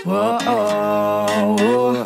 Oh, oh, oh.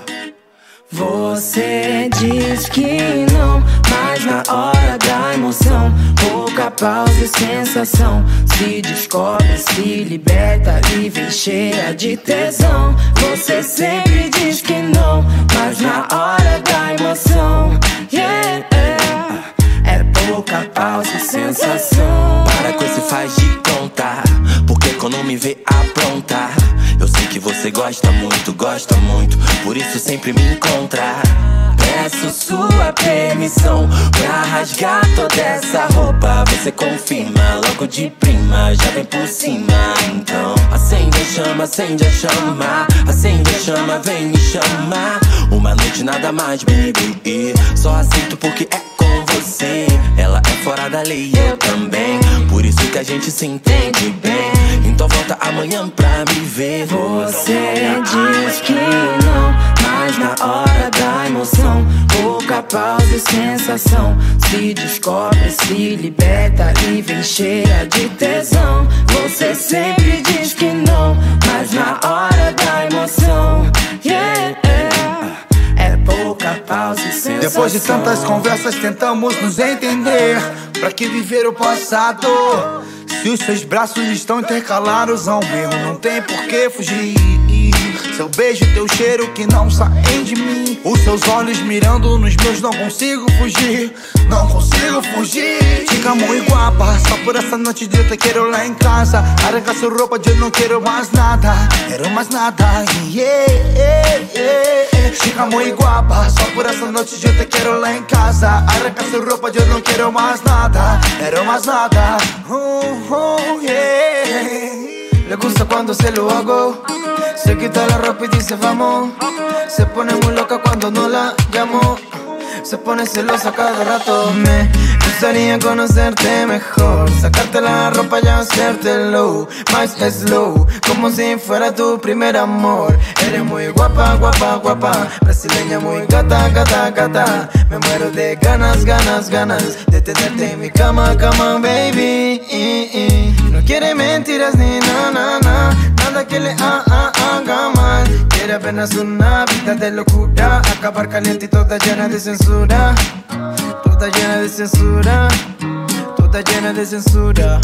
Você diz que não, mas na hora da emoção, pouca pausa e sensação, se descobre, se liberta e vem cheia de tesão. Você sempre diz que não, mas na hora da emoção, yeah, é pouca pausa e sensação. Para com esse faz de conta, porque quando me vê aprontar, eu sei que você gosta muito, por isso sempre me encontra. Peço sua permissão pra rasgar toda essa roupa. Você confirma logo de prima, já vem por cima. Então acende a chama, acende a chama, acende a chama, vem me chamar. Uma noite nada mais, baby, e só aceito porque é com você. Ela é fora da lei e eu também, por isso que a gente se entende bem. Então volta amanhã pra me ver. Você diz que não, mas na hora da emoção, pouca pausa e sensação, se descobre, se liberta e vem cheia de tesão. Você sempre diz que não, mas na hora da emoção, yeah, é pouca pausa e sensação. Depois de tantas conversas tentamos nos entender. Pra que viver o passado? Se os seus braços estão intercalados a um erro, não tem por que fugir. Seu beijo, teu cheiro que não saem de mim. Os seus olhos mirando nos meus, não consigo fugir. Não consigo fugir. Chica muy guapa, só por essa noite eu te quero lá em casa. Arranca sua roupa, eu não quero mais nada. Quero mais nada, yeah, yeah, yeah. Chica muy guapa, só por essa noite eu te quero lá em casa. Arranca sua roupa, eu não quero mais nada. Quero mais nada, yeah. Le gusta cuando se lo hago. Se quita la ropa y dice vamos. Se pone muy loca cuando no la llamo. Se pone celosa cada rato. Me gustaría conocerte mejor, sacarte la ropa y hacértelo más slow, como si fuera tu primer amor. Eres muy guapa, guapa, guapa, brasileña muy gata, gata, gata. Me muero de ganas, ganas, ganas de tenerte en mi cama, cama, baby. No quiere mentiras ni nada que le haga mal. Quiere apenas una vida de locura, acabar caliente y toda llena de censura. Toda llena de censura, toda llena de censura.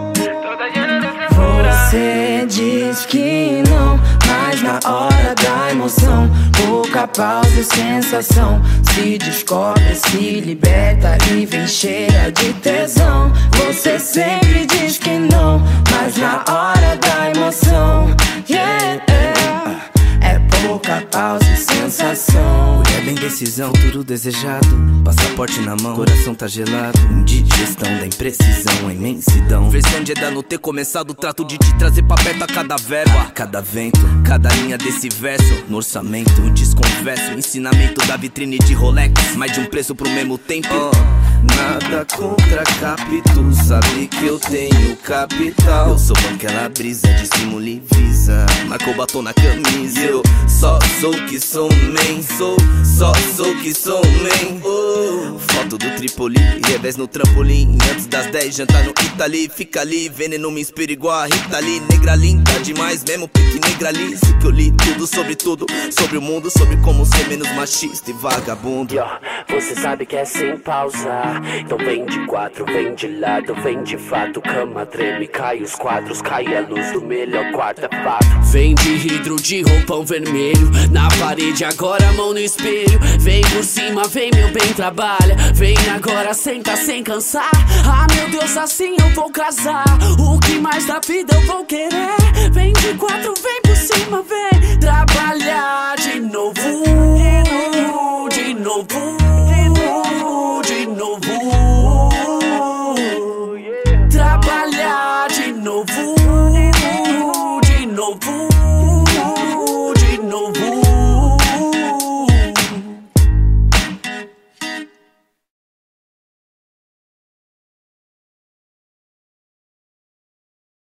Você diz que não, mas na hora da emoção, pouca pausa e sensação, se descobre, se liberta e vem cheia de tesão. Você sempre diz que não, mas na hora da emoção, yeah, é pouca pausa e sensação. Mulher bem decisão, tudo desejado, passaporte na mão, coração tá gelado. Indigestão da imprecisão, a imensidão. Versão de Eda não ter começado, trato de te trazer pra perto a cada verba, cada vento, cada linha desse verso. No orçamento, desconverso, ensinamento da vitrine de Rolex, mais de um preço pro mesmo tempo. Nada contra capítulo, sabe que eu tenho capital. Eu sou banquela brisa, dissimula e visa, marcou batom na camisa. Eu só sou que sou man, só sou que sou man. Foto do Tripoli, revés no trampolim. Antes das 10, jantar no Itali. Fica ali, veneno me inspira igual a Rita Lee. Negra linda demais, mesmo pique negra lisa. Que eu li tudo, sobre o mundo, sobre como ser menos machista e vagabundo. Você sabe que é sem pausa. Então vem de quatro, vem de lado, vem de fato. Cama treme, cai os quadros, cai a luz do melhor quarto, é fato. Vem de hidro, de roupão vermelho, na parede agora mão no espelho. Vem por cima, vem meu bem, trabalha. Vem agora, senta sem cansar. Ah meu Deus, assim eu vou casar. O que mais da vida eu vou querer? Vem de quatro, vem por cima, vem trabalhar de novo, de novo.